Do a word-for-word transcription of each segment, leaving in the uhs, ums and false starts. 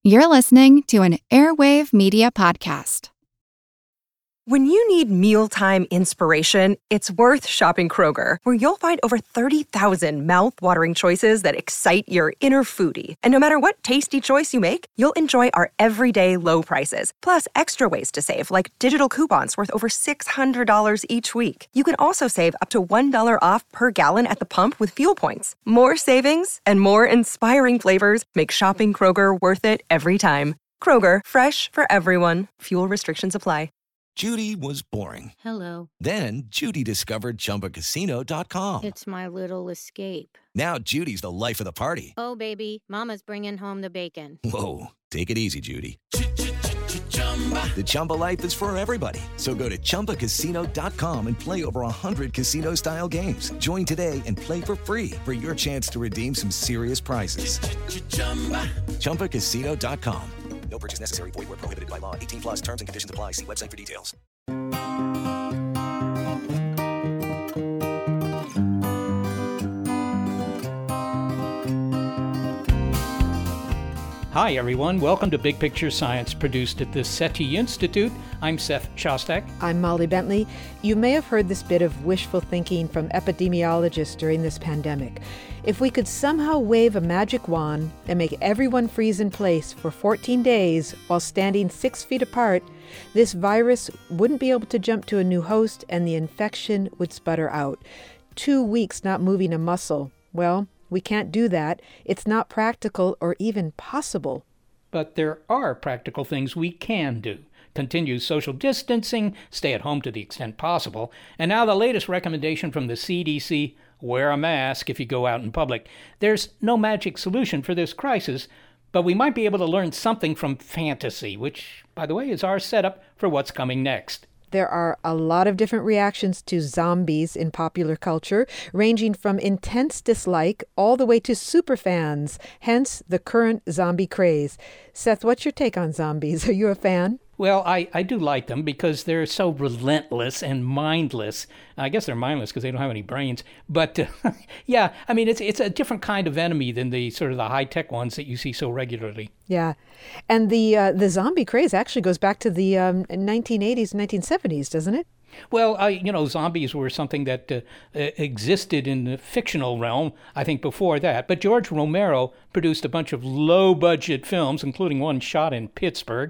You're listening to an Airwave Media Podcast. When you need mealtime inspiration, it's worth shopping Kroger, where you'll find over thirty thousand mouth-watering choices that excite your inner foodie. And no matter what tasty choice you make, you'll enjoy our everyday low prices, plus extra ways to save, like digital coupons worth over six hundred dollars each week. You can also save up to one dollar off per gallon at the pump with fuel points. More savings and more inspiring flavors make shopping Kroger worth it every time. Kroger, fresh for everyone. Fuel restrictions apply. Judy was boring. Hello. Then Judy discovered Chumba Casino dot com. It's my little escape. Now Judy's the life of the party. Oh, baby, mama's bringing home the bacon. Whoa, take it easy, Judy. The Chumba life is for everybody. So go to Chumba Casino dot com and play over one hundred casino-style games. Join today and play for free for your chance to redeem some serious prizes. Chumba Casino dot com. No purchase necessary. Void where prohibited by law. eighteen plus terms and conditions apply. See website for details. Hi, everyone. Welcome to Big Picture Science, produced at the SETI Institute. I'm Seth Shostak. I'm Molly Bentley. You may have heard this bit of wishful thinking from epidemiologists during this pandemic. If we could somehow wave a magic wand and make everyone freeze in place for fourteen days while standing six feet apart, this virus wouldn't be able to jump to a new host and the infection would sputter out. Two weeks not moving a muscle. Well, we can't do that. It's not practical or even possible. But there are practical things we can do. Continue social distancing, stay at home to the extent possible, and now the latest recommendation from the C D C, wear a mask if you go out in public. There's no magic solution for this crisis, but we might be able to learn something from fantasy, which, by the way, is our setup for what's coming next. There are a lot of different reactions to zombies in popular culture, ranging from intense dislike all the way to superfans, hence the current zombie craze. Seth, what's your take on zombies? Are you a fan? Well, I, I do like them because they're so relentless and mindless. I guess they're mindless because they don't have any brains. But uh, yeah, I mean, it's it's a different kind of enemy than the sort of the high-tech ones that you see so regularly. Yeah. And the uh, the zombie craze actually goes back to the um, nineteen eighties, nineteen seventies, doesn't it? Well, uh, you know, zombies were something that uh, existed in the fictional realm, I think, before that. But George Romero produced a bunch of low-budget films, including one shot in Pittsburgh,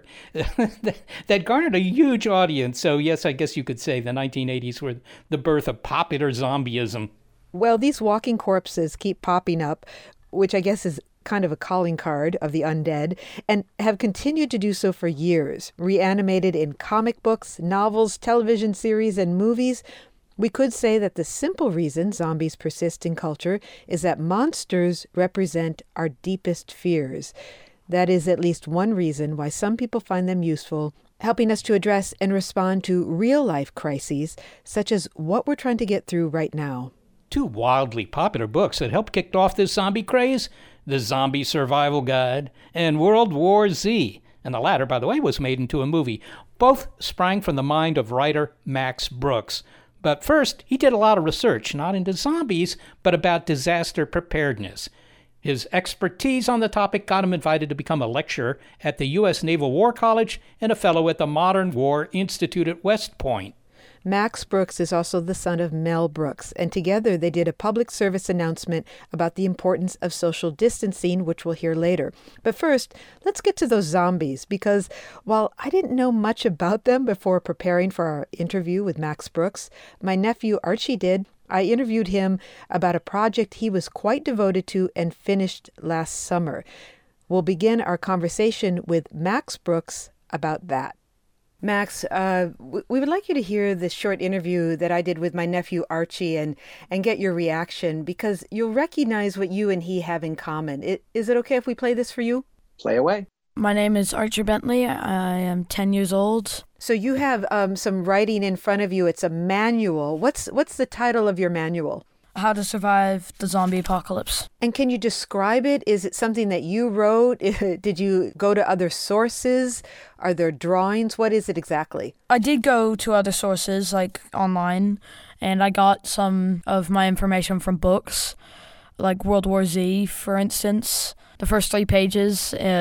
that garnered a huge audience. So, yes, I guess you could say the nineteen eighties were the birth of popular zombieism. Well, these walking corpses keep popping up, which I guess is kind of a calling card of the undead, and have continued to do so for years, reanimated in comic books, novels, television series, and movies. We could say that the simple reason zombies persist in culture is that monsters represent our deepest fears. That is at least one reason why some people find them useful, helping us to address and respond to real-life crises, such as what we're trying to get through right now. Two wildly popular books that helped kick off this zombie craze: The Zombie Survival Guide and World War Z. And the latter, by the way, was made into a movie. Both sprang from the mind of writer Max Brooks. But first, he did a lot of research, not into zombies, but about disaster preparedness. His expertise on the topic got him invited to become a lecturer at the U S Naval War College and a fellow at the Modern War Institute at West Point. Max Brooks is also the son of Mel Brooks, and together they did a public service announcement about the importance of social distancing, which we'll hear later. But first, let's get to those zombies, because while I didn't know much about them before preparing for our interview with Max Brooks, my nephew Archie did. I interviewed him about a project he was quite devoted to and finished last summer. We'll begin our conversation with Max Brooks about that. Max, uh, we would like you to hear this short interview that I did with my nephew Archie and, and get your reaction, because you'll recognize what you and he have in common. It, is it okay if we play this for you? Play away. My name is Archer Bentley. I am ten years old. So you have um, some writing in front of you. It's a manual. What's what's the title of your manual? How to Survive the Zombie Apocalypse. And can you describe it? Is it something that you wrote? Did you go to other sources? Are there drawings? What is it exactly? I did go to other sources, like online, and I got some of my information from books, like World War Z, for instance. The first three pages, uh,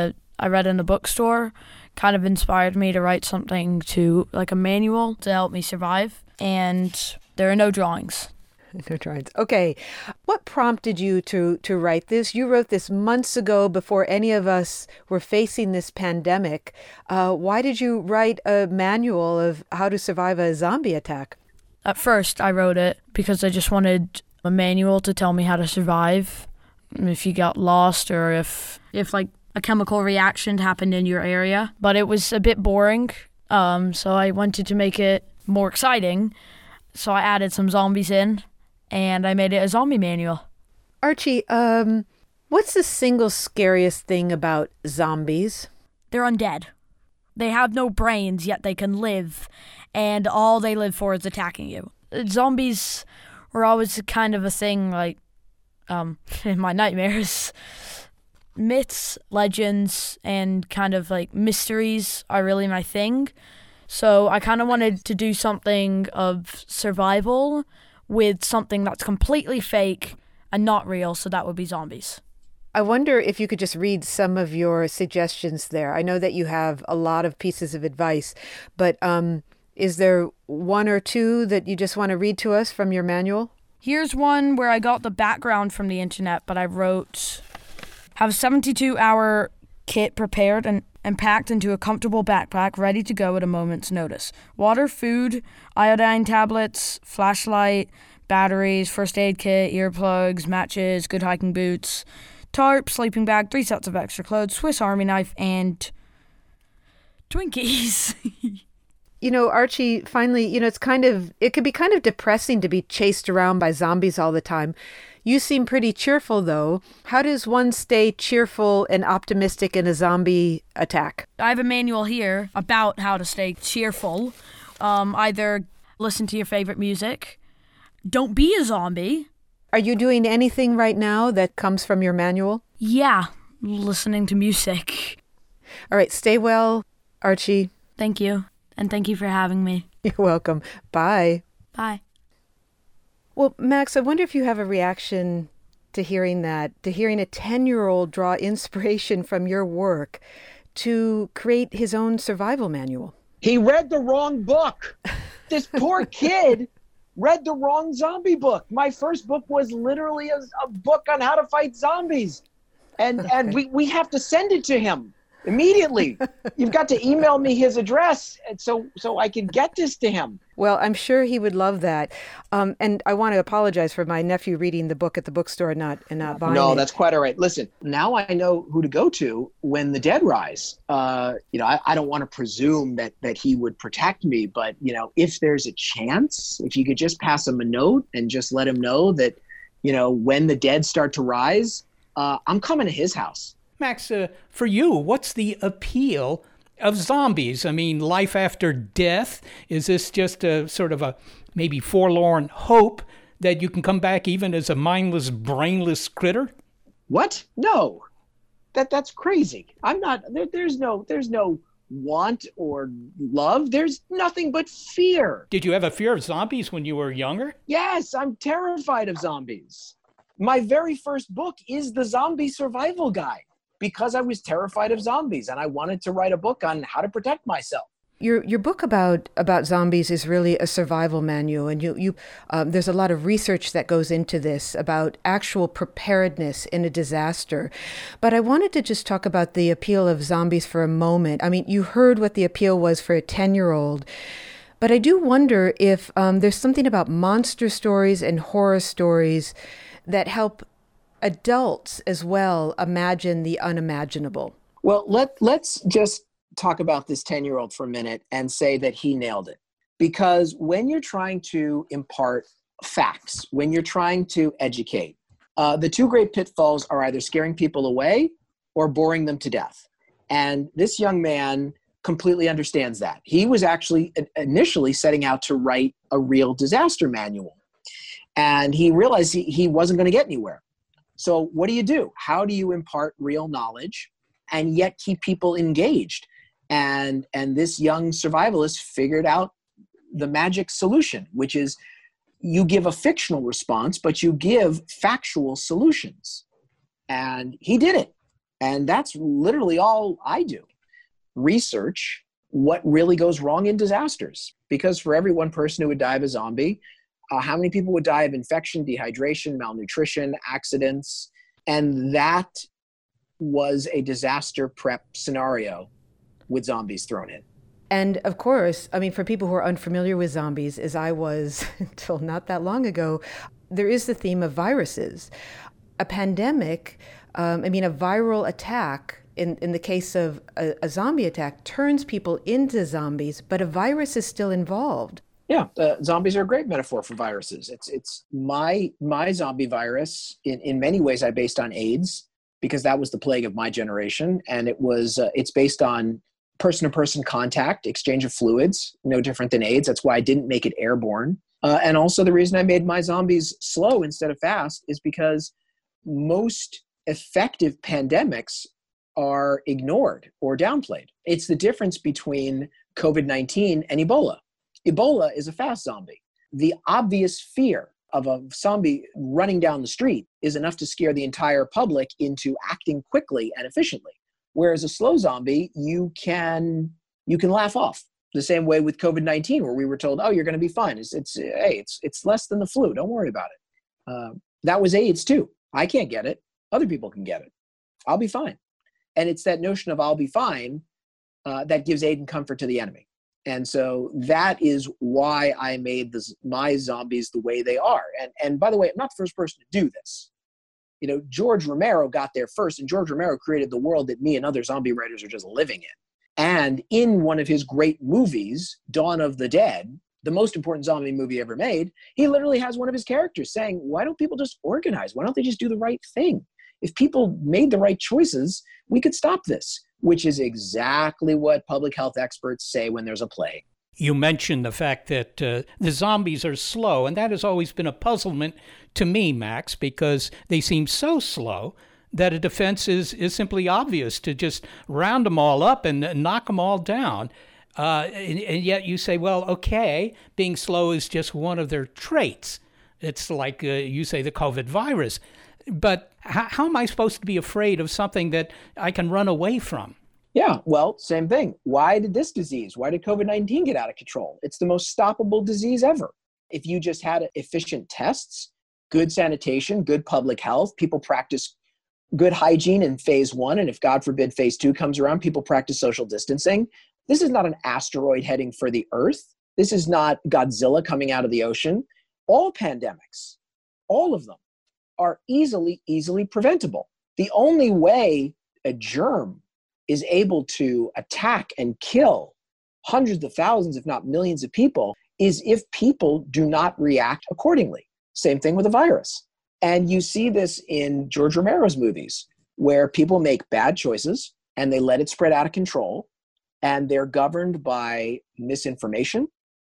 I read in a bookstore kind of inspired me to write something to, like a manual to help me survive. And there are no drawings. No drawings. Okay. What prompted you to, to write this? You wrote this months ago before any of us were facing this pandemic. Uh, why did you write a manual of how to survive a zombie attack? At first, I wrote it because I just wanted a manual to tell me how to survive if you got lost or if, if like, a chemical reaction happened in your area. But it was a bit boring, um, so I wanted to make it more exciting. So I added some zombies in, and I made it a zombie manual. Archie, um, what's the single scariest thing about zombies? They're undead. They have no brains, yet they can live, and all they live for is attacking you. Zombies were always kind of a thing, like, um, in my nightmares. Myths, legends, and kind of like mysteries are really my thing. So I kind of wanted to do something of survival with something that's completely fake and not real, so that would be zombies. I wonder if you could just read some of your suggestions there. I know that you have a lot of pieces of advice, but um, is there one or two that you just want to read to us from your manual? Here's one where I got the background from the internet, but I wrote, have a seventy-two hour kit prepared and, and packed into a comfortable backpack ready to go at a moment's notice. Water, food, iodine tablets, flashlight, batteries, first aid kit, earplugs, matches, good hiking boots, tarp, sleeping bag, three sets of extra clothes, Swiss Army knife, and Twinkies. You know, Archie, finally, you know, it's kind of, it could be kind of depressing to be chased around by zombies all the time. You seem pretty cheerful, though. How does one stay cheerful and optimistic in a zombie attack? I have a manual here about how to stay cheerful. Um, either listen to your favorite music, don't be a zombie. Are you doing anything right now that comes from your manual? Yeah, listening to music. All right, stay well, Archie. Thank you, and thank you for having me. You're welcome. Bye. Bye. Well, Max, I wonder if you have a reaction to hearing that, to hearing a ten-year-old draw inspiration from your work to create his own survival manual. He read the wrong book. This poor kid read the wrong zombie book. My first book was literally a, a book on how to fight zombies. And okay. and we, we have to send it to him immediately. You've got to email me his address so so I can get this to him. Well, I'm sure he would love that. Um, and I want to apologize for my nephew reading the book at the bookstore and not, and not buying no, it. No, that's quite all right. Listen, now I know who to go to when the dead rise. Uh, you know, I, I don't want to presume that, that he would protect me, but, you know, if there's a chance, if you could just pass him a note and just let him know that, you know, when the dead start to rise, uh, I'm coming to his house. Max, uh, for you, what's the appeal of zombies? I mean, life after death? Is this just a sort of a maybe forlorn hope that you can come back even as a mindless, brainless critter? What? No, that that's crazy. I'm not. There, there's no. There's no want or love. There's nothing but fear. Did you have a fear of zombies when you were younger? Yes, I'm terrified of zombies. My very first book is the Zombie Survival Guide, because I was terrified of zombies and I wanted to write a book on how to protect myself. Your your book about about zombies is really a survival manual, and you you um, there's a lot of research that goes into this about actual preparedness in a disaster. But I wanted to just talk about the appeal of zombies for a moment. I mean, you heard what the appeal was for a ten-year-old, but I do wonder if um, there's something about monster stories and horror stories that help adults as well imagine the unimaginable. Well, let, let's just talk about this ten-year-old for a minute and say that he nailed it. Because when you're trying to impart facts, when you're trying to educate, uh, the two great pitfalls are either scaring people away or boring them to death. And this young man completely understands that. He was actually initially setting out to write a real disaster manual. And he realized he, he wasn't going to get anywhere. So what do you do? How do you impart real knowledge and yet keep people engaged? And, and this young survivalist figured out the magic solution, which is you give a fictional response, but you give factual solutions. And he did it. And that's literally all I do. Research what really goes wrong in disasters. Because for every one person who would die of a zombie, uh, how many people would die of infection, dehydration, malnutrition, accidents? And that was a disaster prep scenario with zombies thrown in. And of course, I mean, for people who are unfamiliar with zombies, as I was until not that long ago, there is the theme of viruses. A pandemic, um, I mean, a viral attack, in, in the case of a, a zombie attack, turns people into zombies, but a virus is still involved. Yeah, uh, zombies are a great metaphor for viruses. It's it's my my zombie virus. In, in many ways, I based on AIDS because that was the plague of my generation, and it was uh, it's based on person-to-person contact, exchange of fluids, no different than AIDS. That's why I didn't make it airborne. Uh, and also the reason I made my zombies slow instead of fast is because most effective pandemics are ignored or downplayed. It's the difference between COVID nineteen and Ebola. Ebola is a fast zombie. The obvious fear of a zombie running down the street is enough to scare the entire public into acting quickly and efficiently. Whereas a slow zombie, you can you can laugh off. The same way with COVID nineteen, where we were told, "Oh, you're going to be fine. It's it's hey, it's it's less than the flu. Don't worry about it." Uh, that was AIDS too. I can't get it. Other people can get it. I'll be fine. And it's that notion of "I'll be fine" uh, that gives aid and comfort to the enemy. And so that is why I made this, my zombies the way they are. And and by the way, I'm not the first person to do this. You know, George Romero got there first, and George Romero created the world that me and other zombie writers are just living in. And in one of his great movies, Dawn of the Dead, the most important zombie movie ever made, he literally has one of his characters saying, why don't people just organize? Why don't they just do the right thing? If people made the right choices, we could stop this, which is exactly what public health experts say when there's a plague. You mentioned the fact that uh, the zombies are slow, and that has always been a puzzlement to me, Max, because they seem so slow that a defense is, is simply obvious, to just round them all up and, and knock them all down. Uh, and, and yet you say, well, okay, being slow is just one of their traits. It's like uh, you say the COVID virus. But how, how am I supposed to be afraid of something that I can run away from? Yeah, well, same thing. Why did this disease, why did COVID nineteen get out of control? It's the most stoppable disease ever. If you just had efficient tests, good sanitation, good public health, people practice good hygiene in phase one, and if God forbid phase two comes around, people practice social distancing. This is not an asteroid heading for the Earth. This is not Godzilla coming out of the ocean. All pandemics, all of them, are easily, easily preventable. The only way a germ is able to attack and kill hundreds of thousands, if not millions of people, is if people do not react accordingly. Same thing with a virus. And you see this in George Romero's movies, where people make bad choices and they let it spread out of control, and they're governed by misinformation,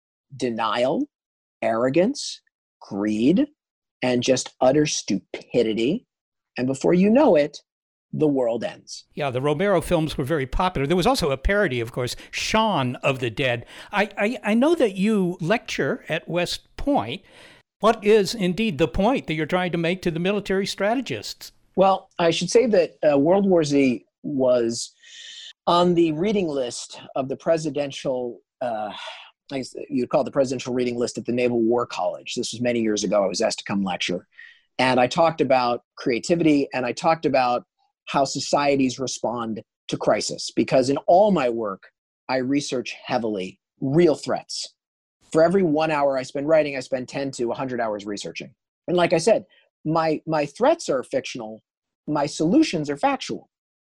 denial, arrogance, greed, and just utter stupidity. And before you know it, the world ends. Yeah, the Romero films were very popular. There was also a parody, of course, Shaun of the Dead. I, I, I know that you lecture at West Point. What is indeed the point that you're trying to make to the military strategists? Well, I should say that uh, World War Z was on the reading list of the presidential, uh, I guess you'd call it the presidential reading list at the Naval War College. This was many years ago. I was asked to come lecture. And I talked about creativity, and I talked about how societies respond to crisis. Because in all my work, I research heavily real threats. For every one hour I spend writing, I spend ten to one hundred hours researching. And like I said, my, my threats are fictional. My solutions are factual.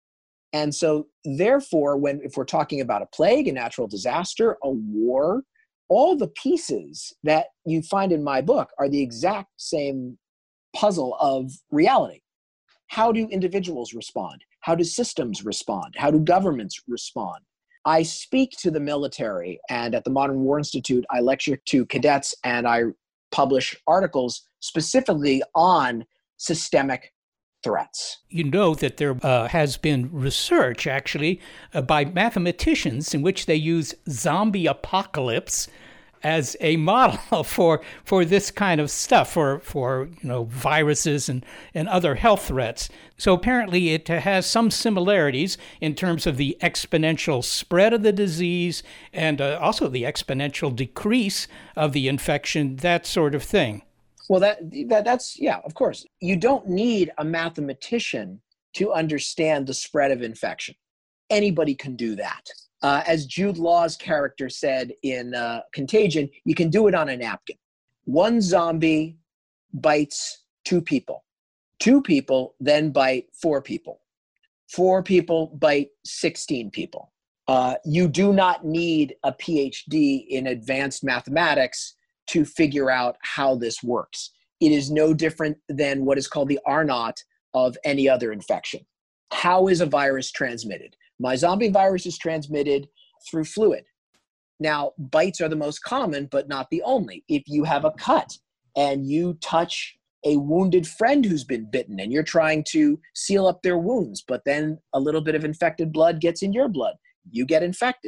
And so therefore, when if we're talking about a plague, a natural disaster, a war, all the pieces that you find in my book are the exact same puzzle of reality. How do individuals respond? How do systems respond? How do governments respond? I speak to the military, and at the Modern War Institute, I lecture to cadets and I publish articles specifically on systemic threats. You know that there uh, has been research, actually, uh, by mathematicians in which they use zombie apocalypse as a model for for this kind of stuff, for for you know viruses and, and other health threats. So apparently it has some similarities in terms of the exponential spread of the disease and uh, also the exponential decrease of the infection, that sort of thing. Well, that, that that's, yeah, of course. You don't need a mathematician to understand the spread of infection. Anybody can do that. Uh, as Jude Law's character said in uh, Contagion, you can do it on a napkin. One zombie bites two people. Two people then bite four people. Four people bite sixteen people. Uh, you do not need a P H D in advanced mathematics to figure out how this works. It is no different than what is called the R naught of any other infection. How is a virus transmitted? My zombie virus is transmitted through fluid. Now, bites are the most common, but not the only. If you have a cut and you touch a wounded friend who's been bitten and you're trying to seal up their wounds, but then a little bit of infected blood gets in your blood, you get infected.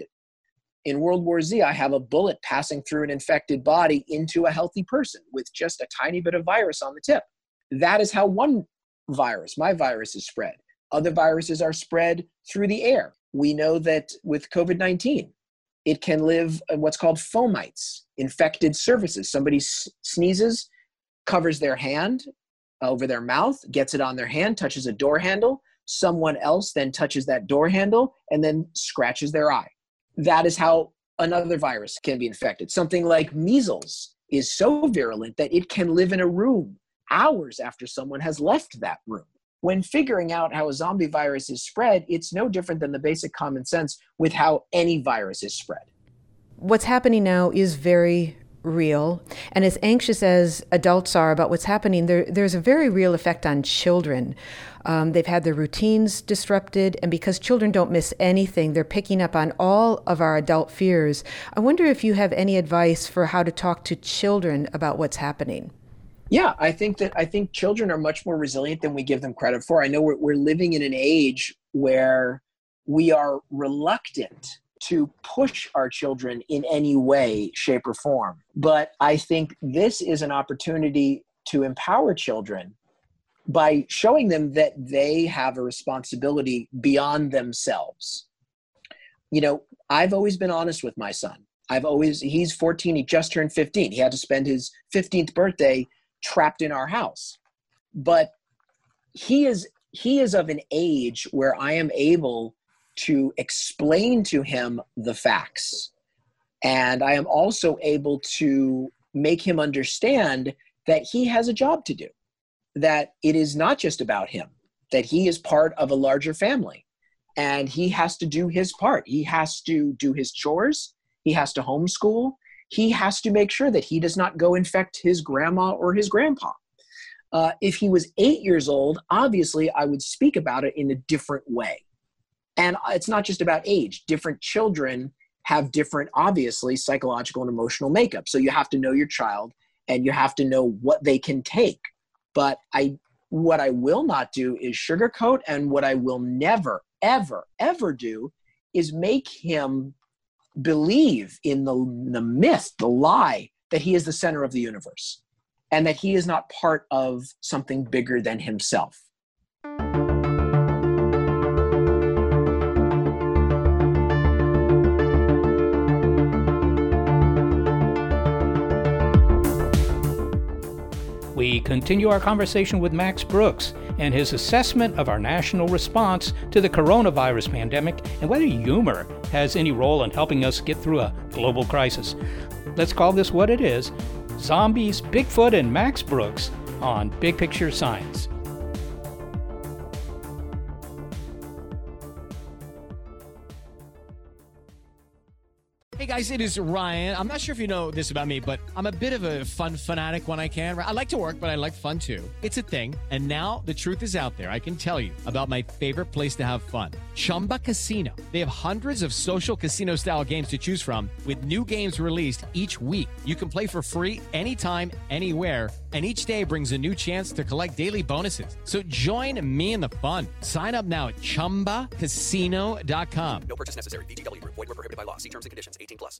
In World War Z, I have a bullet passing through an infected body into a healthy person with just a tiny bit of virus on the tip. That is how one virus, my virus, is spread. Other viruses are spread through the air. We know that with COVID nineteen, it can live in what's called fomites, infected surfaces. Somebody s- sneezes, covers their hand over their mouth, gets it on their hand, touches a door handle. Someone else then touches that door handle and then scratches their eye. That is how another virus can be infected. Something like measles is so virulent that it can live in a room hours after someone has left that room. When figuring out how a zombie virus is spread, it's no different than the basic common sense with how any virus is spread. What's happening now is very real. And as anxious as adults are about what's happening, there, there's a very real effect on children. Um, they've had their routines disrupted, and because children don't miss anything, they're picking up on all of our adult fears. I wonder if you have any advice for how to talk to children about what's happening. Yeah, I think that I think children are much more resilient than we give them credit for. I know we're, we're living in an age where we are reluctant to push our children in any way, shape, or form. But I think this is an opportunity to empower children by showing them that they have a responsibility beyond themselves. You know, I've always been honest with my son. I've always, he's fourteen, he just turned fifteen. He had to spend his fifteenth birthday trapped in our house. But he is he is of an age where I am able to explain to him the facts. And I am also able to make him understand that he has a job to do, that it is not just about him, that he is part of a larger family and he has to do his part. He has to do his chores. He has to homeschool. He has to make sure that he does not go infect his grandma or his grandpa. Uh, if he was eight years old, obviously I would speak about it in a different way. And it's not just about age. Different children have different, obviously, psychological and emotional makeup. So you have to know your child and you have to know what they can take. But I, what I will not do is sugarcoat, and what I will never, ever, ever do is make him believe in the, the myth, the lie, that he is the center of the universe and that he is not part of something bigger than himself. We continue our conversation with Max Brooks and his assessment of our national response to the coronavirus pandemic and whether humor has any role in helping us get through a global crisis. Let's call this what it is: Zombies, Bigfoot, and Max Brooks on Big Picture Science. Hey guys, it is Ryan. I'm not sure if you know this about me, but I'm a bit of a fun fanatic when I can. I like to work, but I like fun too. It's a thing. And now the truth is out there. I can tell you about my favorite place to have fun. Chumba Casino. They have hundreds of social casino-style games to choose from with new games released each week. You can play for free anytime, anywhere, and each day brings a new chance to collect daily bonuses. So join me in the fun. Sign up now at chumba casino dot com. No purchase necessary. V G W. Void where prohibited by law. See terms and conditions. eighteen plus.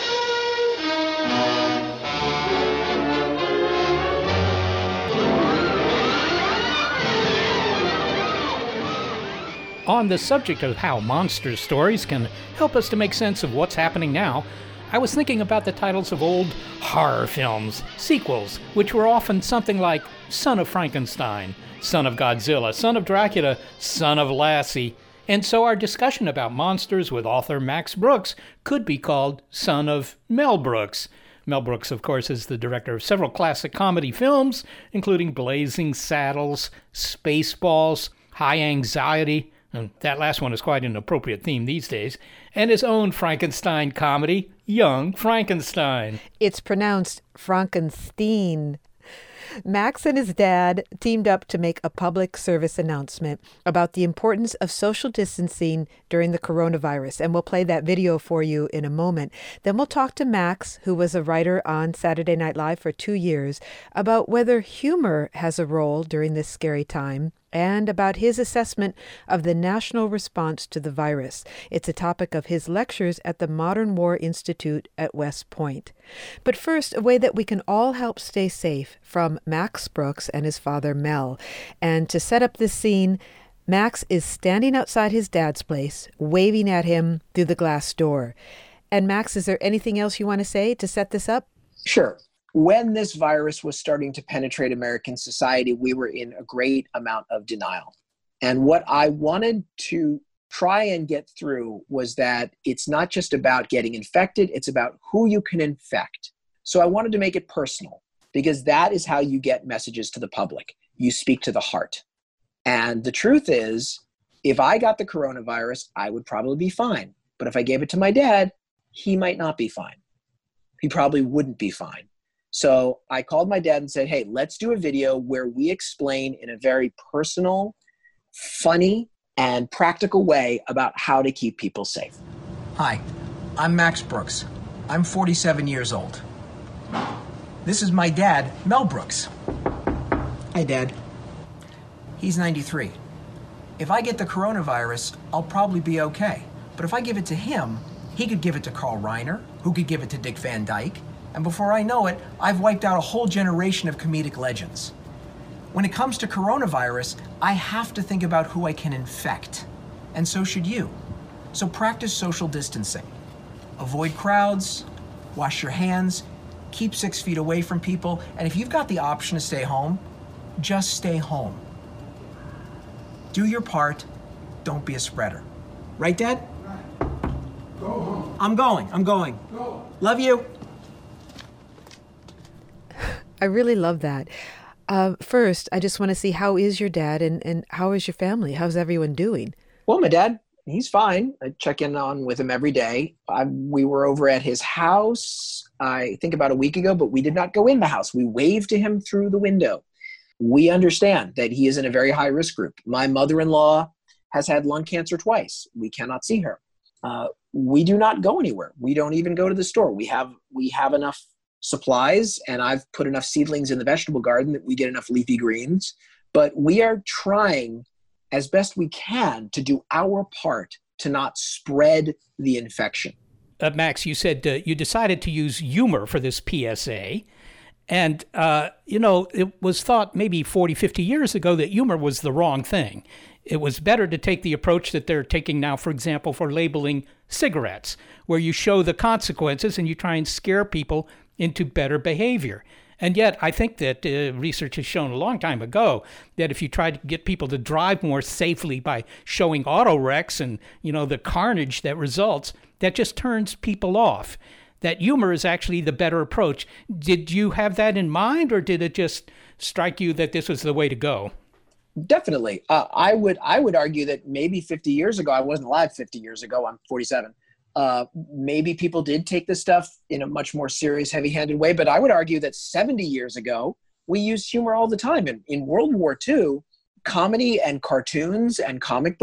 On the subject of how monster stories can help us to make sense of what's happening now, I was thinking about the titles of old horror films, sequels, which were often something like Son of Frankenstein, Son of Godzilla, Son of Dracula, Son of Lassie. And so our discussion about monsters with author Max Brooks could be called Son of Mel Brooks. Mel Brooks, of course, is the director of several classic comedy films, including Blazing Saddles, Spaceballs, High Anxiety, and that last one is quite an appropriate theme these days, and his own Frankenstein comedy, Young Frankenstein. It's pronounced Frankenstein. Max and his dad teamed up to make a public service announcement about the importance of social distancing during the coronavirus, and we'll play that video for you in a moment. Then we'll talk to Max, who was a writer on Saturday Night Live for two years, about whether humor has a role during this scary time, and about his assessment of the national response to the virus. It's a topic of his lectures at the Modern War Institute at West Point. But first, a way that we can all help stay safe from Max Brooks and his father, Mel. And to set up this scene, Max is standing outside his dad's place, waving at him through the glass door. And Max, is there anything else you want to say to set this up? Sure. When this virus was starting to penetrate American society, we were in a great amount of denial. And what I wanted to try and get through was that it's not just about getting infected, it's about who you can infect. So I wanted to make it personal, because that is how you get messages to the public. You speak to the heart. And the truth is, if I got the coronavirus, I would probably be fine. But if I gave it to my dad, he might not be fine. He probably wouldn't be fine. So I called my dad and said, hey, let's do a video where we explain in a very personal, funny, and practical way about how to keep people safe. Hi, I'm Max Brooks. I'm forty-seven years old. This is my dad, Mel Brooks. Hi, Dad. He's ninety-three. If I get the coronavirus, I'll probably be okay. But if I give it to him, he could give it to Carl Reiner, who could give it to Dick Van Dyke, and before I know it, I've wiped out a whole generation of comedic legends. When it comes to coronavirus, I have to think about who I can infect. And so should you. So practice social distancing. Avoid crowds, wash your hands, keep six feet away from people, and if you've got the option to stay home, just stay home. Do your part, don't be a spreader. Right, Dad? Right. Go home. I'm going, I'm going. Go. Love you. I really love that. Uh, first, I just want to see, how is your dad and, and how is your family? How's everyone doing? Well, my dad, he's fine. I check in on with him every day. I, we were over at his house, I think about a week ago, but we did not go in the house. We waved to him through the window. We understand that he is in a very high risk group. My mother-in-law has had lung cancer twice. We cannot see her. Uh, we do not go anywhere. We don't even go to the store. We have we have enough supplies, and I've put enough seedlings in the vegetable garden that we get enough leafy greens. But we are trying as best we can to do our part to not spread the infection. Uh, Max, you said uh, you decided to use humor for this P S A. And, uh, you know, it was thought maybe forty, fifty years ago that humor was the wrong thing. It was better to take the approach that they're taking now, for example, for labeling cigarettes, where you show the consequences and you try and scare people into better behavior. And yet, I think that uh, research has shown a long time ago that if you try to get people to drive more safely by showing auto wrecks and, you know, the carnage that results, that just turns people off. That humor is actually the better approach. Did you have that in mind, or did it just strike you that this was the way to go? Definitely. Uh, I would I would argue that maybe fifty years ago, I wasn't alive fifty years ago, I'm forty-seven. Uh, maybe people did take this stuff in a much more serious, heavy-handed way, but I would argue that seventy years ago, we used humor all the time. In, in World War Two, comedy and cartoons and comic books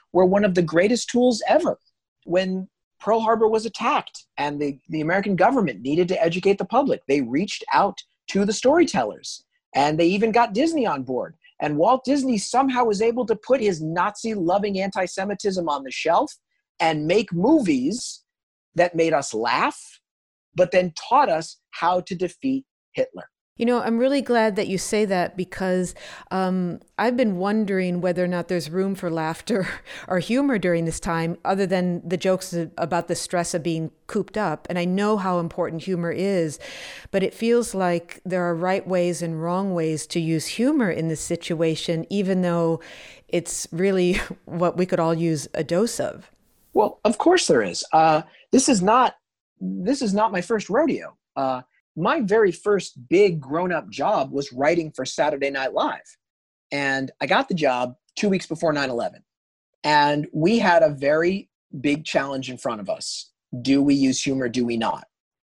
were one of the greatest tools ever. When Pearl Harbor was attacked and the, the American government needed to educate the public, they reached out to the storytellers, and they even got Disney on board. And Walt Disney somehow was able to put his Nazi-loving anti-Semitism on the shelf and make movies that made us laugh, but then taught us how to defeat Hitler. You know, I'm really glad that you say that, because um, I've been wondering whether or not there's room for laughter or humor during this time, other than the jokes about the stress of being cooped up. And I know how important humor is, but it feels like there are right ways and wrong ways to use humor in this situation, even though it's really what we could all use a dose of. Well, of course there is. Uh, this is not this is not my first rodeo. Uh, My very first big grown-up job was writing for Saturday Night Live. And I got the job two weeks before nine eleven. And we had a very big challenge in front of us. Do we use humor? Do we not?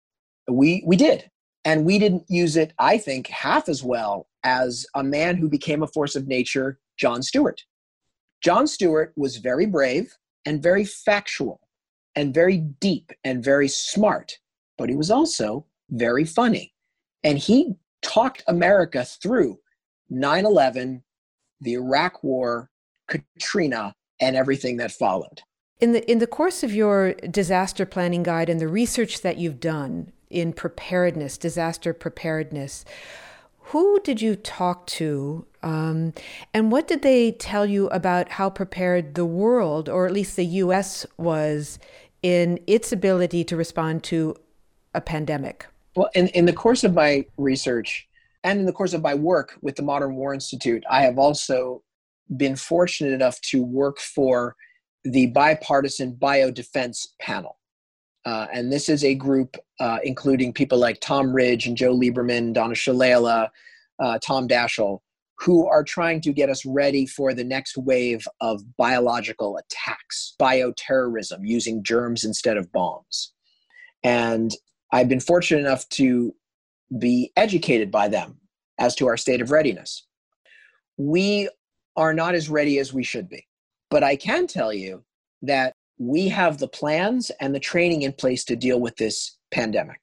We, we did. And we didn't use it, I think, half as well as a man who became a force of nature, Jon Stewart. Jon Stewart was very brave and very factual and very deep and very smart, but he was also very funny. And he talked America through nine eleven, the Iraq War, Katrina, and everything that followed. In the in the course of your disaster planning guide and the research that you've done in preparedness, disaster preparedness, who did you talk to, um, and what did they tell you about how prepared the world, or at least the U S, was in its ability to respond to a pandemic? Well, in, in the course of my research and in the course of my work with the Modern War Institute, I have also been fortunate enough to work for the Bipartisan Biodefense Panel. Uh, and this is a group uh, including people like Tom Ridge and Joe Lieberman, Donna Shalala, uh, Tom Daschle, who are trying to get us ready for the next wave of biological attacks, bioterrorism, using germs instead of bombs. And I've been fortunate enough to be educated by them as to our state of readiness. We are not as ready as we should be, but I can tell you that we have the plans and the training in place to deal with this pandemic.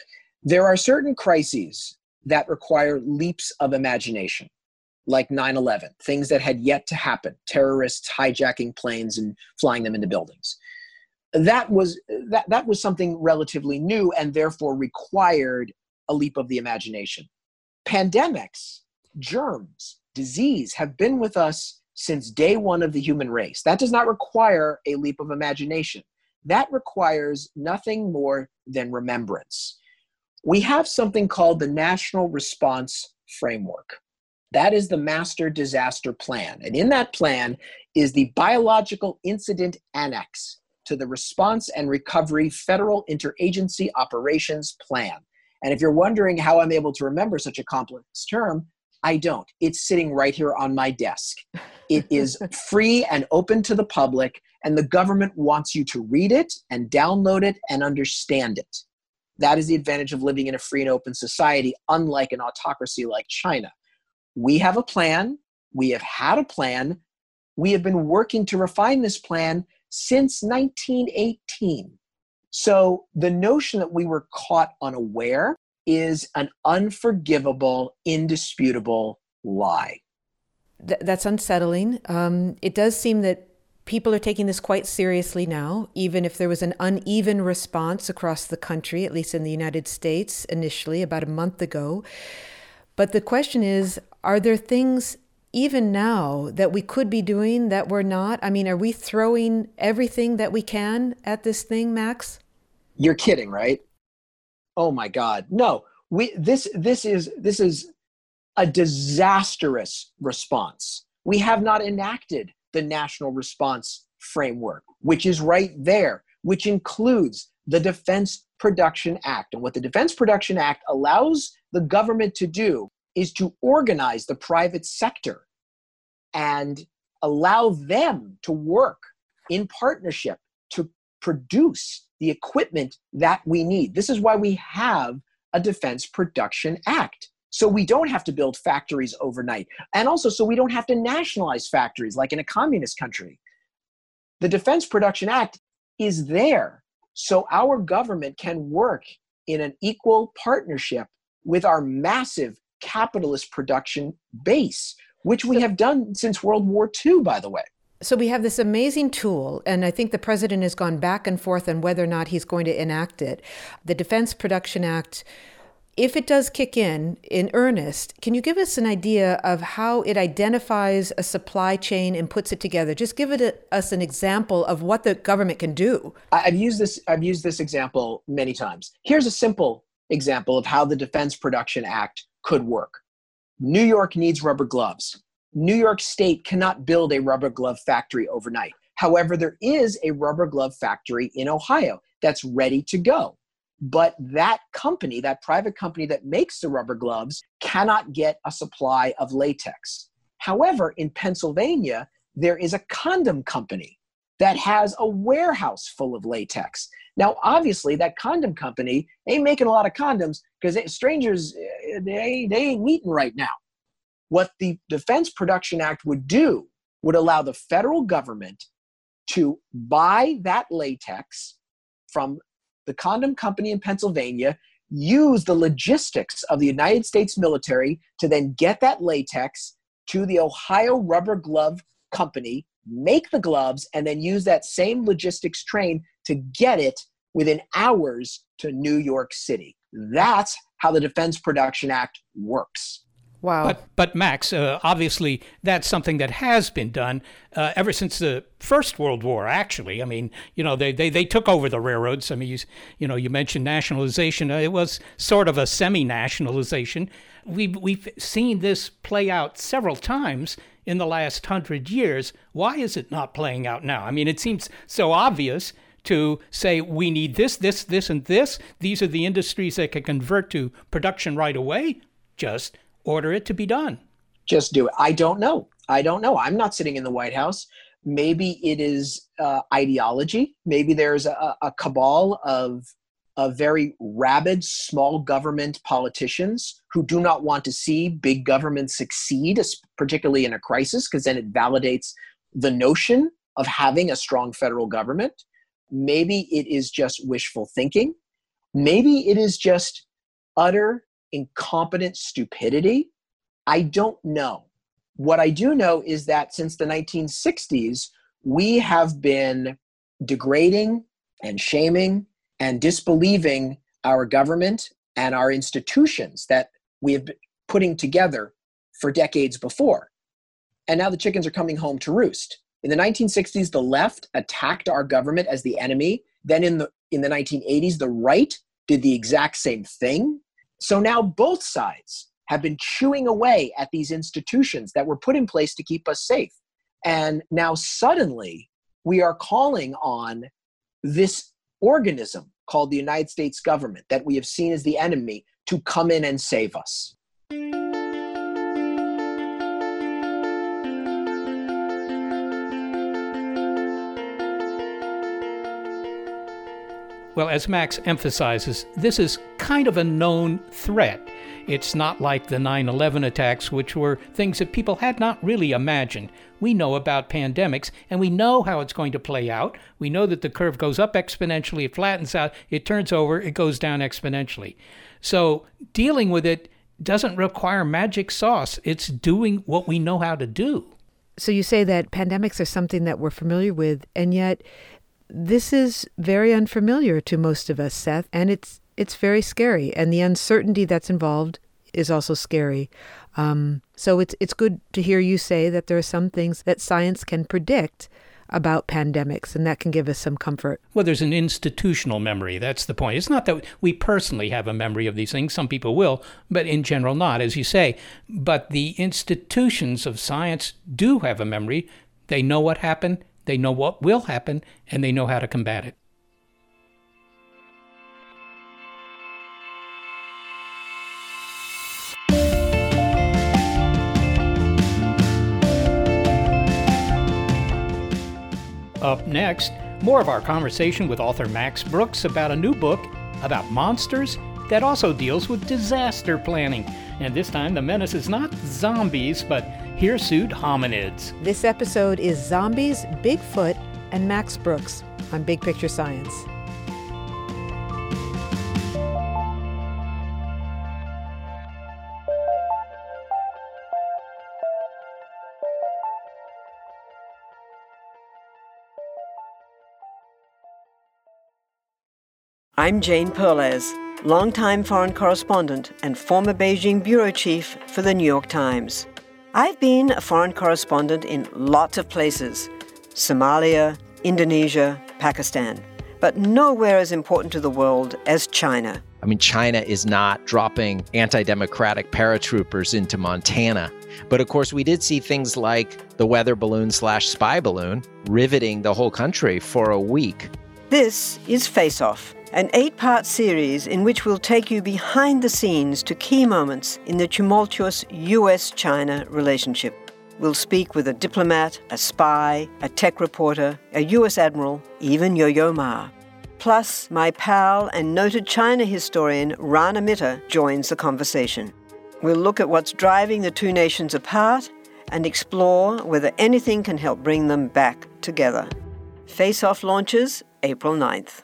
There are certain crises that require leaps of imagination, like nine eleven, things that had yet to happen, terrorists hijacking planes and flying them into buildings. That was that, that was something relatively new and therefore required a leap of the imagination. Pandemics, germs, disease have been with us since day one of the human race. That does not require a leap of imagination. That requires nothing more than remembrance. We have something called the National Response Framework. That is the Master Disaster Plan. And in that plan is the Biological Incident Annex to the Response and Recovery Federal Interagency Operations Plan. And if you're wondering how I'm able to remember such a complex term, I don't. It's sitting right here on my desk. It is free and open to the public, and the government wants you to read it and download it and understand it. That is the advantage of living in a free and open society, unlike an autocracy like China. We have a plan. We have had a plan. We have been working to refine this plan since nineteen eighteen. So the notion that we were caught unaware is an unforgivable, indisputable lie. Th- that's unsettling. Um, it does seem that people are taking this quite seriously now, even if there was an uneven response across the country, at least in the United States initially, about a month ago. But the question is, are there things even now that we could be doing that we're not? I mean, are we throwing everything that we can at this thing, Max? You're kidding, right? Oh my God. No, we, this, this is, this is a disastrous response. We have not enacted the National Response Framework, which is right there, which includes the Defense Production Act. And what the Defense Production Act allows the government to do is to organize the private sector and allow them to work in partnership to produce the equipment that we need. This is why we have a Defense Production Act. So we don't have to build factories overnight. And also so we don't have to nationalize factories like in a communist country. The Defense Production Act is there so our government can work in an equal partnership with our massive capitalist production base, which we have done since World War Two, by the way. So we have this amazing tool, and I think the president has gone back and forth on whether or not he's going to enact it. The Defense Production Act, if it does kick in in earnest, can you give us an idea of how it identifies a supply chain and puts it together? Just give it a, us an example of what the government can do. I've used this. I've used this example many times. Here's a simple example of how the Defense Production Act could work. New York needs rubber gloves. New York State cannot build a rubber glove factory overnight. However, there is a rubber glove factory in Ohio that's ready to go. But that company, that private company that makes the rubber gloves, cannot get a supply of latex. However, in Pennsylvania, there is a condom company that has a warehouse full of latex. Now, obviously, that condom company ain't making a lot of condoms because strangers, they, they ain't meeting right now. What the Defense Production Act would do would allow the federal government to buy that latex from the condom company in Pennsylvania, use the logistics of the United States military to then get that latex to the Ohio Rubber Glove Company, make the gloves, and then use that same logistics train to get it within hours to New York City. That's how the Defense Production Act works. Wow. But, but Max, uh, obviously, that's something that has been done uh, ever since the First World War, actually. I mean, you know, they, they, they took over the railroads. I mean, you, you know, you mentioned nationalization. Uh, it was sort of a semi-nationalization. We've, we've seen this play out several times in the last hundred years. Why is it not playing out now? I mean, it seems so obvious to say we need this, this, this, and this. These are the industries that can convert to production right away. Just order it to be done. Just do it. I don't know. I don't know. I'm not sitting in the White House. Maybe it is uh, ideology. Maybe there's a, a cabal of, of very rabid small government politicians who do not want to see big government succeed, particularly in a crisis, because then it validates the notion of having a strong federal government. Maybe it is just wishful thinking. Maybe it is just utter incompetent stupidity. I don't know. What I do know is that since the nineteen sixties, we have been degrading and shaming and disbelieving our government and our institutions that we have been putting together for decades before. And now the chickens are coming home to roost. In the nineteen sixties, the left attacked our government as the enemy. Then in the in the nineteen eighties, the right did the exact same thing. So now both sides have been chewing away at these institutions that were put in place to keep us safe. And now suddenly we are calling on this organism called the United States government that we have seen as the enemy to come in and save us. Well, as Max emphasizes, this is kind of a known threat. It's not like the nine eleven attacks, which were things that people had not really imagined. We know about pandemics, and we know how it's going to play out. We know that the curve goes up exponentially, it flattens out, it turns over, it goes down exponentially. So dealing with it doesn't require magic sauce. It's doing what we know how to do. So you say that pandemics are something that we're familiar with, and yet this is very unfamiliar to most of us, Seth, and it's it's very scary. And the uncertainty that's involved is also scary. Um, so it's it's good to hear you say that there are some things that science can predict about pandemics, and that can give us some comfort. Well, there's an institutional memory. That's the point. It's not that we personally have a memory of these things. Some people will, but in general not, as you say. But the institutions of science do have a memory. They know what happened. They know what will happen, and they know how to combat it. Up next, more of our conversation with author Max Brooks about a new book about monsters that also deals with disaster planning. And this time the menace is not zombies, but hirsute hominids. This episode is Zombies, Bigfoot, and Max Brooks on Big Picture Science. I'm Jane Perlez, longtime foreign correspondent and former Beijing bureau chief for the New York Times. I've been a foreign correspondent in lots of places: Somalia, Indonesia, Pakistan, but nowhere as important to the world as China. I mean, China is not dropping anti-democratic paratroopers into Montana. But of course, we did see things like the weather balloon slash spy balloon riveting the whole country for a week. This is Face Off, an eight-part series in which we'll take you behind the scenes to key moments in the tumultuous U S China relationship. We'll speak with a diplomat, a spy, a tech reporter, a U S admiral, even Yo-Yo Ma. Plus, my pal and noted China historian Rana Mitter joins the conversation. We'll look at what's driving the two nations apart and explore whether anything can help bring them back together. Face Off launches April ninth.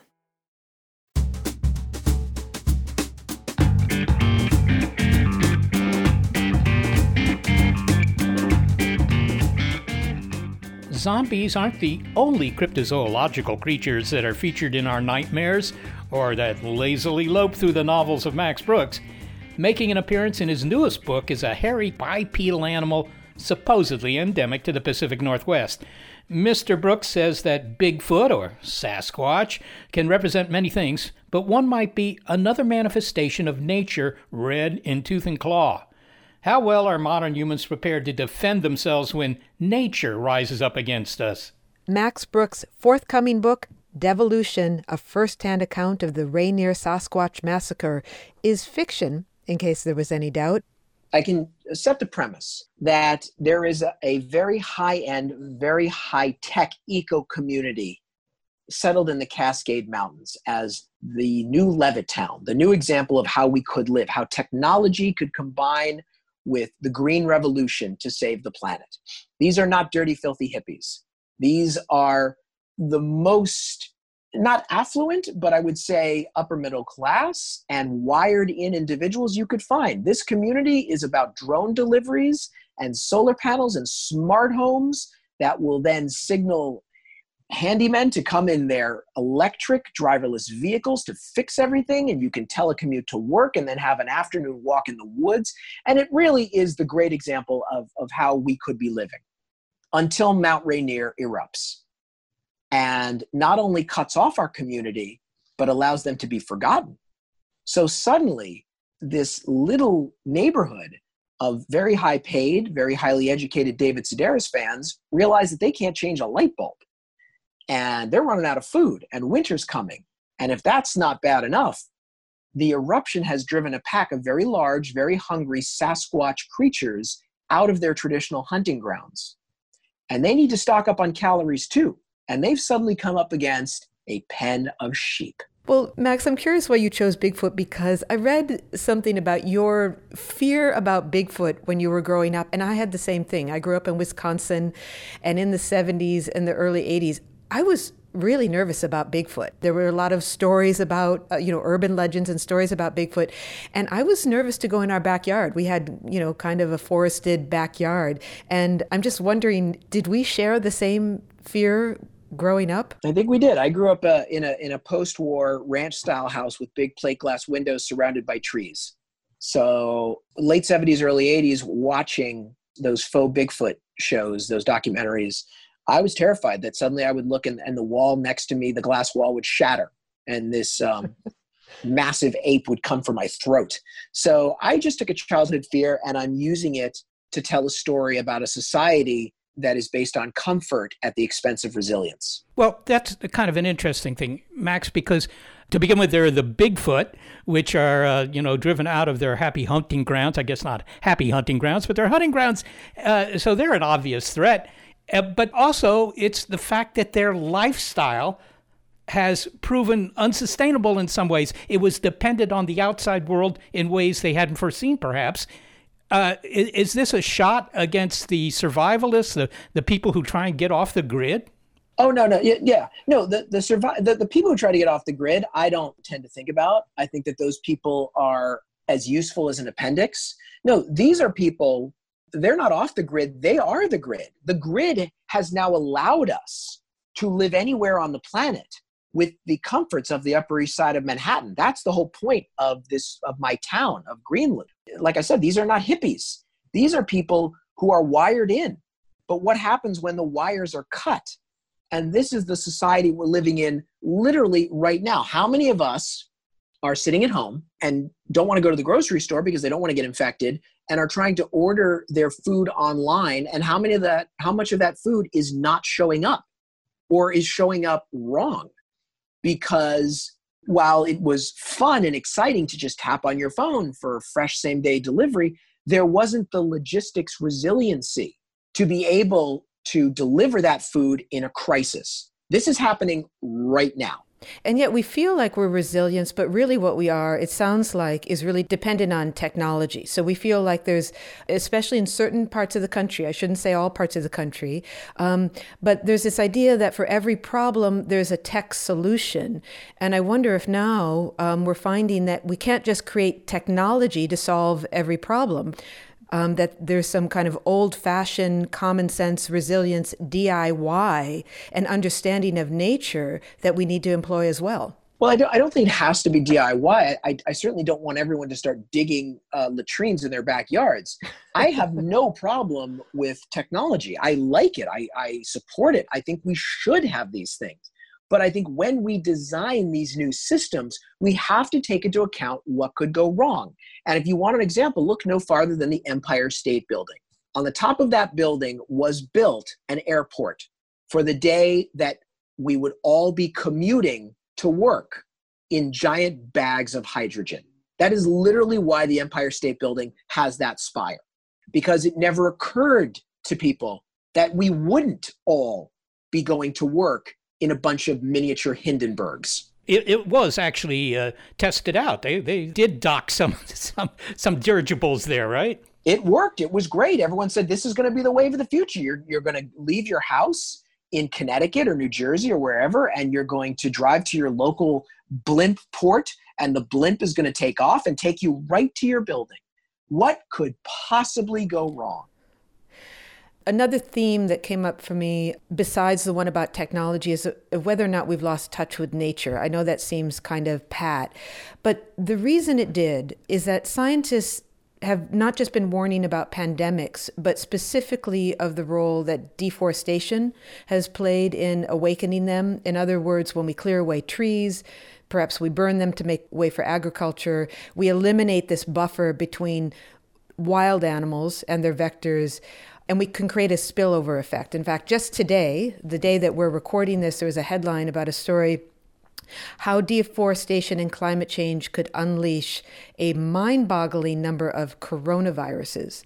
Zombies aren't the only cryptozoological creatures that are featured in our nightmares or that lazily lope through the novels of Max Brooks. Making an appearance in his newest book is a hairy bipedal animal supposedly endemic to the Pacific Northwest. Mister Brooks says that Bigfoot, or Sasquatch, can represent many things, but one might be another manifestation of nature red in tooth and claw. How well are modern humans prepared to defend themselves when nature rises up against us? Max Brooks' forthcoming book, Devolution, a first-hand account of the Rainier Sasquatch Massacre, is fiction, in case there was any doubt. I can set the premise that there is a, a very high-end, very high-tech eco-community settled in the Cascade Mountains as the new Levittown, the new example of how we could live, how technology could combine with the Green Revolution to save the planet. These are not dirty, filthy hippies. These are the most, not affluent, but I would say upper middle class and wired in individuals you could find. This community is about drone deliveries and solar panels and smart homes that will then signal handymen to come in their electric driverless vehicles to fix everything, and you can telecommute to work and then have an afternoon walk in the woods. And it really is the great example of, of how we could be living until Mount Rainier erupts and not only cuts off our community, but allows them to be forgotten. So suddenly, this little neighborhood of very high paid, very highly educated David Sedaris fans realize that they can't change a light bulb. And they're running out of food, and winter's coming. And if that's not bad enough, the eruption has driven a pack of very large, very hungry Sasquatch creatures out of their traditional hunting grounds. And they need to stock up on calories too. And they've suddenly come up against a pen of sheep. Well, Max, I'm curious why you chose Bigfoot, because I read something about your fear about Bigfoot when you were growing up, and I had the same thing. I grew up in Wisconsin, and in the seventies and the early eighties, I was really nervous about Bigfoot. There were a lot of stories about, uh, you know, urban legends and stories about Bigfoot. And I was nervous to go in our backyard. We had, you know, kind of a forested backyard. And I'm just wondering, did we share the same fear growing up? I think we did. I grew up uh, in a in a post-war ranch-style house with big plate glass windows surrounded by trees. So late seventies, early eighties, watching those faux Bigfoot shows, those documentaries, I was terrified that suddenly I would look and, and the wall next to me, the glass wall, would shatter and this um, massive ape would come for my throat. So I just took a childhood fear and I'm using it to tell a story about a society that is based on comfort at the expense of resilience. Well, that's kind of an interesting thing, Max, because to begin with, there are the Bigfoot, which are, uh, you know, driven out of their happy hunting grounds. I guess not happy hunting grounds, but they're hunting grounds. Uh, so they're an obvious threat. Uh, but also, it's the fact that their lifestyle has proven unsustainable in some ways. It was dependent on the outside world in ways they hadn't foreseen, perhaps. Uh, is, is this a shot against the survivalists, the, the people who try and get off the grid? Oh, no, no. Yeah. yeah. No, the, the, survive, the, the people who try to get off the grid, I don't tend to think about. I think that those people are as useful as an appendix. No, these are people, they're not off the grid. They are the grid. The grid has now allowed us to live anywhere on the planet with the comforts of the Upper East Side of Manhattan. That's the whole point of this, of my town, of Greenwood. Like I said, these are not hippies. These are people who are wired in. But what happens when the wires are cut? And this is the society we're living in literally right now. How many of us are sitting at home and don't want to go to the grocery store because they don't want to get infected and are trying to order their food online? And how many of that, how much of that food is not showing up or is showing up wrong? Because while it was fun and exciting to just tap on your phone for fresh same day delivery, there wasn't the logistics resiliency to be able to deliver that food in a crisis. This is happening right now. And yet we feel like we're resilient, but really what we are, it sounds like, is really dependent on technology. So we feel like there's, especially in certain parts of the country, I shouldn't say all parts of the country, um, but there's this idea that for every problem, there's a tech solution. And I wonder if now um, we're finding that we can't just create technology to solve every problem. Um, that there's some kind of old-fashioned common sense resilience D I Y and understanding of nature that we need to employ as well. Well, I don't, I don't think it has to be D I Y. I, I certainly don't want everyone to start digging uh, latrines in their backyards. I have no problem with technology. I like it. I, I support it. I think we should have these things. But I think when we design these new systems, we have to take into account what could go wrong. And if you want an example, look no farther than the Empire State Building. On the top of that building was built an airport for the day that we would all be commuting to work in giant bags of hydrogen. That is literally why the Empire State Building has that spire, because it never occurred to people that we wouldn't all be going to work in a bunch of miniature Hindenburgs. It, it was actually uh, tested out. They they did dock some some some dirigibles there, right? It worked. It was great. Everyone said this is going to be the wave of the future. You're you're going to leave your house in Connecticut or New Jersey or wherever, and you're going to drive to your local blimp port, and the blimp is going to take off and take you right to your building. What could possibly go wrong? Another theme that came up for me, besides the one about technology, is whether or not we've lost touch with nature. I know that seems kind of pat, but the reason it did is that scientists have not just been warning about pandemics, but specifically of the role that deforestation has played in awakening them. In other words, when we clear away trees, perhaps we burn them to make way for agriculture, we eliminate this buffer between wild animals and their vectors, and we can create a spillover effect. In fact, just today, the day that we're recording this, there was a headline about a story how deforestation and climate change could unleash a mind-boggling number of coronaviruses.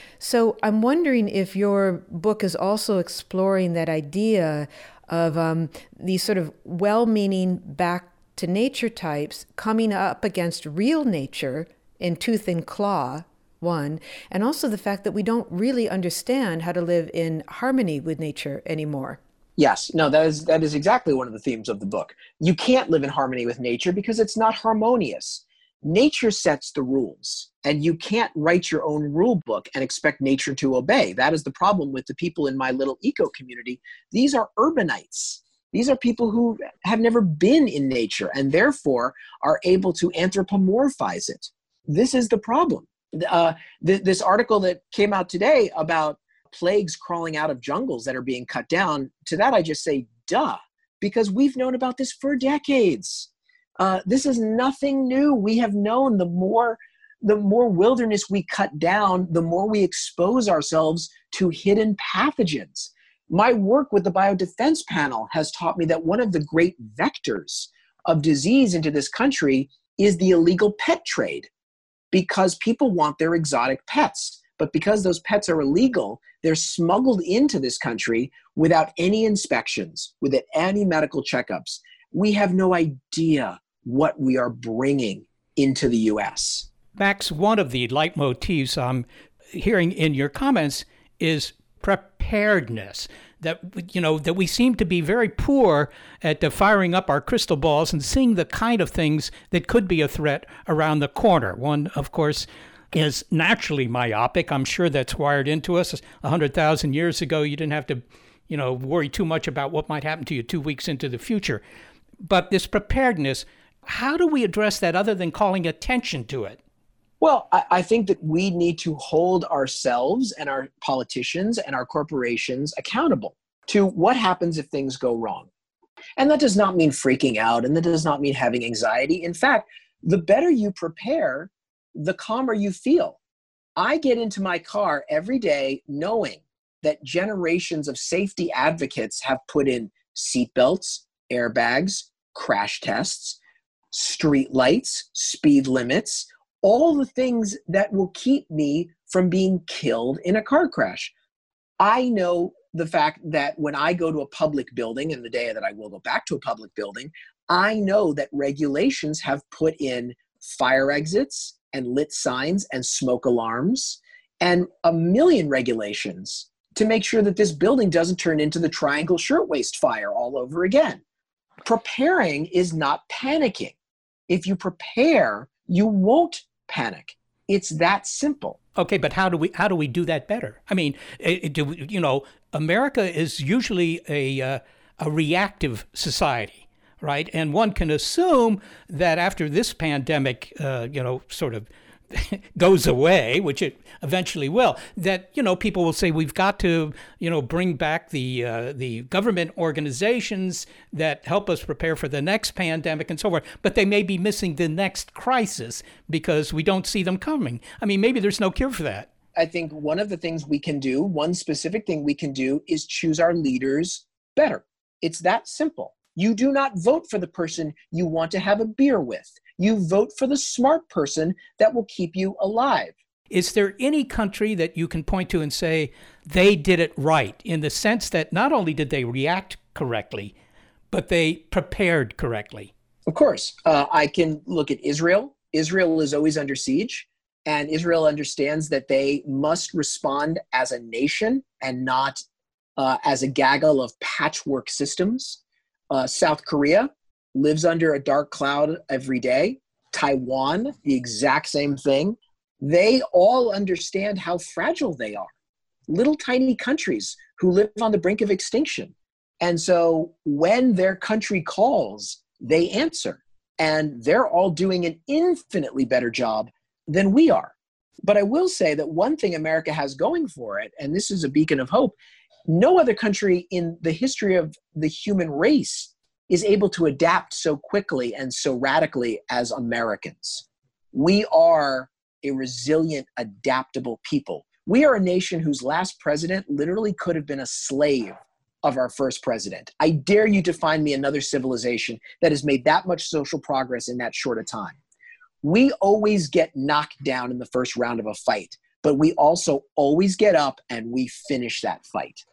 So I'm wondering if your book is also exploring that idea of um, these sort of well-meaning back to nature types coming up against real nature in tooth and claw, one, and also the fact that we don't really understand how to live in harmony with nature anymore. Yes, no, that is that is exactly one of the themes of the book. You can't live in harmony with nature because it's not harmonious. Nature sets the rules, and you can't write your own rule book and expect nature to obey. That is the problem with the people in my little eco community. These are urbanites. These are people who have never been in nature and therefore are able to anthropomorphize it. This is the problem. Uh, th- this article that came out today about plagues crawling out of jungles that are being cut down, to that I just say, duh, because we've known about this for decades. Uh, this is nothing new. We have known the more, the more wilderness we cut down, the more we expose ourselves to hidden pathogens. My work with the Biodefense Panel has taught me that one of the great vectors of disease into this country is the illegal pet trade, because people want their exotic pets. But because those pets are illegal, they're smuggled into this country without any inspections, without any medical checkups. We have no idea what we are bringing into the U S. Max, one of the leitmotifs I'm hearing in your comments is preparedness. that, you know, that we seem to be very poor at uh, firing up our crystal balls and seeing the kind of things that could be a threat around the corner. One, of course, is naturally myopic. I'm sure that's wired into us. one hundred thousand years ago, you didn't have to, you know, worry too much about what might happen to you two weeks into the future. But this preparedness, how do we address that other than calling attention to it? Well, I, I think that we need to hold ourselves and our politicians and our corporations accountable to what happens if things go wrong. And that does not mean freaking out, and that does not mean having anxiety. In fact, the better you prepare, the calmer you feel. I get into my car every day knowing that generations of safety advocates have put in seatbelts, airbags, crash tests, street lights, speed limits, all the things that will keep me from being killed in a car crash. I know the fact that when I go to a public building, and the day that I will go back to a public building, I know that regulations have put in fire exits and lit signs and smoke alarms and a million regulations to make sure that this building doesn't turn into the Triangle Shirtwaist Fire all over again. Preparing is not panicking. If you prepare, you won't panic. It's that simple. Okay, but how do we how do we do that better? I mean, it, do, you know, America is usually a uh, a reactive society, right? And one can assume that after this pandemic, uh, you know, sort of goes away, which it eventually will, that, you know, people will say we've got to, you know, bring back the uh, the government organizations that help us prepare for the next pandemic and so forth. But they may be missing the next crisis because we don't see them coming. I mean, maybe there's no cure for that. I think one of the things we can do, one specific thing we can do, is choose our leaders better. It's that simple. You do not vote for the person you want to have a beer with. You vote for the smart person that will keep you alive. Is there any country that you can point to and say they did it right, in the sense that not only did they react correctly, but they prepared correctly? Of course. Uh, I can look at Israel. Israel is always under siege, and Israel understands that they must respond as a nation and not uh, as a gaggle of patchwork systems. Uh, South Korea lives under a dark cloud every day. Taiwan, the exact same thing. They all understand how fragile they are. Little tiny countries who live on the brink of extinction. And so when their country calls, they answer. And they're all doing an infinitely better job than we are. But I will say that one thing America has going for it, and this is a beacon of hope, no other country in the history of the human race is able to adapt so quickly and so radically as Americans. We are a resilient, adaptable people. We are a nation whose last president literally could have been a slave of our first president. I dare you to find me another civilization that has made that much social progress in that short a time. We always get knocked down in the first round of a fight, but we also always get up and we finish that fight.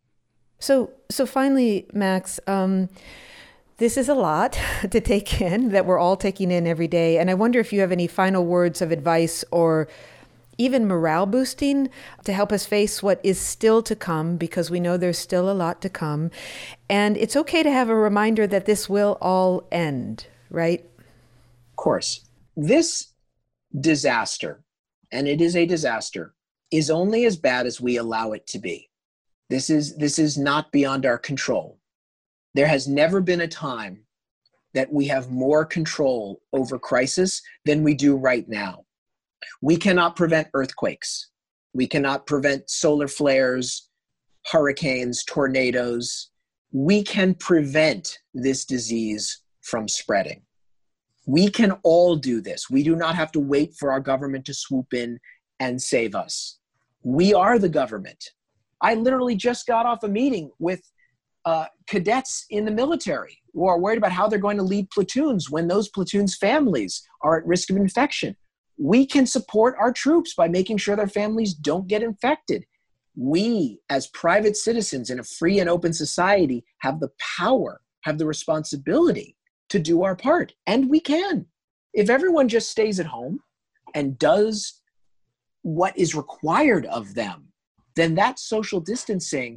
So, so finally, Max, um, this is a lot to take in, that we're all taking in every day. And I wonder if you have any final words of advice or even morale boosting to help us face what is still to come, because we know there's still a lot to come. And it's okay to have a reminder that this will all end, right? Of course. This disaster, and it is a disaster, is only as bad as we allow it to be. This is, this is not beyond our control. There has never been a time that we have more control over crisis than we do right now. We cannot prevent earthquakes. We cannot prevent solar flares, hurricanes, tornadoes. We can prevent this disease from spreading. We can all do this. We do not have to wait for our government to swoop in and save us. We are the government. I literally just got off a meeting with uh, cadets in the military who are worried about how they're going to lead platoons when those platoons' families are at risk of infection. We can support our troops by making sure their families don't get infected. We, as private citizens in a free and open society, have the power, have the responsibility to do our part. And we can. If everyone just stays at home and does what is required of them, then that social distancing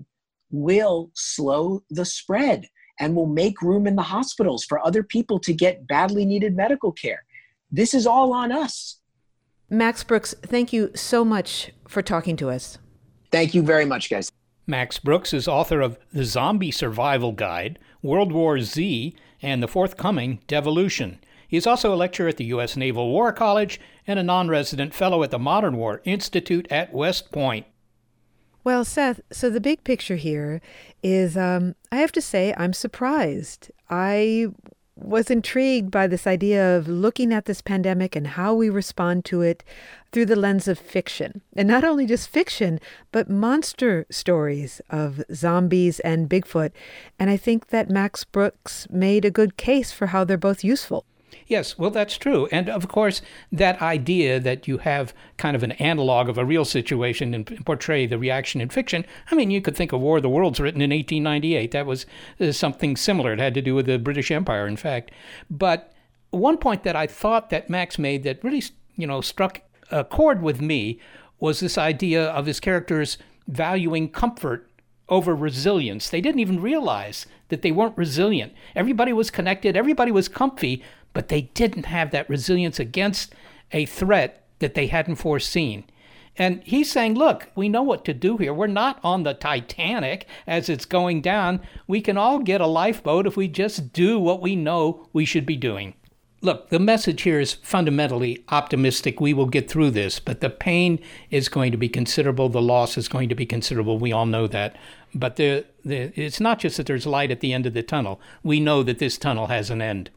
will slow the spread and will make room in the hospitals for other people to get badly needed medical care. This is all on us. Max Brooks, thank you so much for talking to us. Thank you very much, guys. Max Brooks is author of The Zombie Survival Guide, World War Z, and the forthcoming Devolution. He is also a lecturer at the U S Naval War College and a non-resident fellow at the Modern War Institute at West Point. Well, Seth, so the big picture here is, um, I have to say, I'm surprised. I was intrigued by this idea of looking at this pandemic and how we respond to it through the lens of fiction. And not only just fiction, but monster stories of zombies and Bigfoot. And I think that Max Brooks made a good case for how they're both useful. Yes, well, that's true. And of course, that idea that you have kind of an analog of a real situation and portray the reaction in fiction, I mean, you could think of War of the Worlds written in eighteen ninety-eight. That was uh, something similar. It had to do with the British Empire, in fact. But one point that I thought that Max made that really, you know, struck a chord with me was this idea of his characters valuing comfort over resilience. They didn't even realize that they weren't resilient. Everybody was connected, everybody was comfy, but they didn't have that resilience against a threat that they hadn't foreseen. And he's saying, look, we know what to do here. We're not on the Titanic as it's going down. We can all get a lifeboat if we just do what we know we should be doing. Look, the message here is fundamentally optimistic. We will get through this, but the pain is going to be considerable. The loss is going to be considerable. We all know that. But the, the, it's not just that there's light at the end of the tunnel. We know that this tunnel has an end.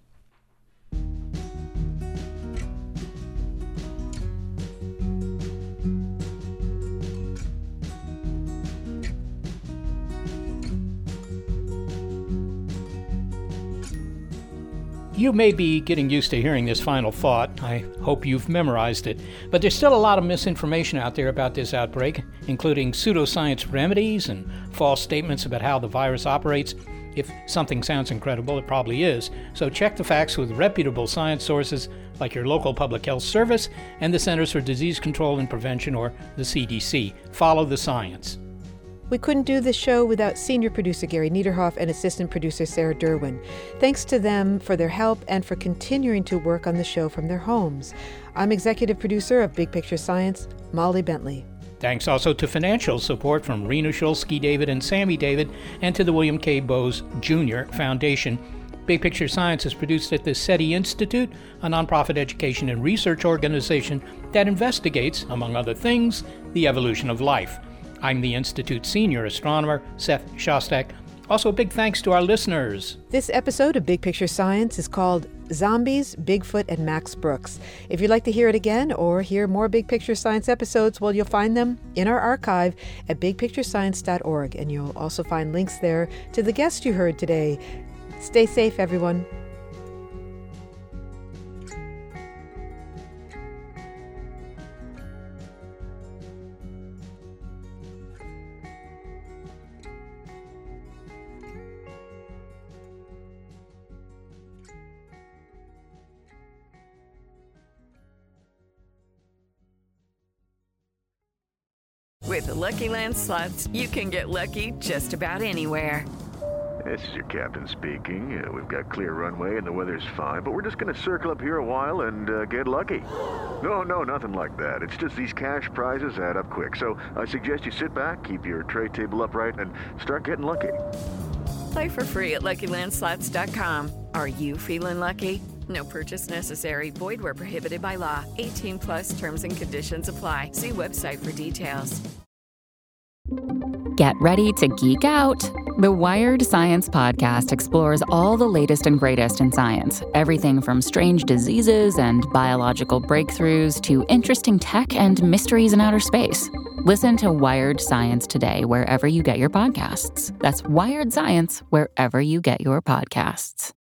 You may be getting used to hearing this final thought. I hope you've memorized it. But there's still a lot of misinformation out there about this outbreak, including pseudoscience remedies and false statements about how the virus operates. If something sounds incredible, it probably is. So check the facts with reputable science sources like your local public health service and the Centers for Disease Control and Prevention, or the C D C. Follow the science. We couldn't do this show without senior producer Gary Niederhoff and assistant producer Sarah Derwin. Thanks to them for their help and for continuing to work on the show from their homes. I'm executive producer of Big Picture Science, Molly Bentley. Thanks also to financial support from Rena Shulsky David and Sammy David, and to the William K. Bowes Junior Foundation. Big Picture Science is produced at the SETI Institute, a nonprofit education and research organization that investigates, among other things, the evolution of life. I'm the Institute's senior astronomer, Seth Shostak. Also, a big thanks to our listeners. This episode of Big Picture Science is called Zombies, Bigfoot, and Max Brooks. If you'd like to hear it again or hear more Big Picture Science episodes, well, you'll find them in our archive at big picture science dot org, and you'll also find links there to the guests you heard today. Stay safe, everyone. With the Lucky Land Slots, you can get lucky just about anywhere. This is your captain speaking. Uh, we've got clear runway and the weather's fine, but we're just going to circle up here a while and uh, get lucky. No, no, nothing like that. It's just these cash prizes add up quick. So I suggest you sit back, keep your tray table upright, and start getting lucky. Play for free at lucky land slots dot com. Are you feeling lucky? No purchase necessary. Void where prohibited by law. eighteen plus terms and conditions apply. See website for details. Get ready to geek out. The Wired Science Podcast explores all the latest and greatest in science. Everything from strange diseases and biological breakthroughs to interesting tech and mysteries in outer space. Listen to Wired Science today wherever you get your podcasts. That's Wired Science wherever you get your podcasts.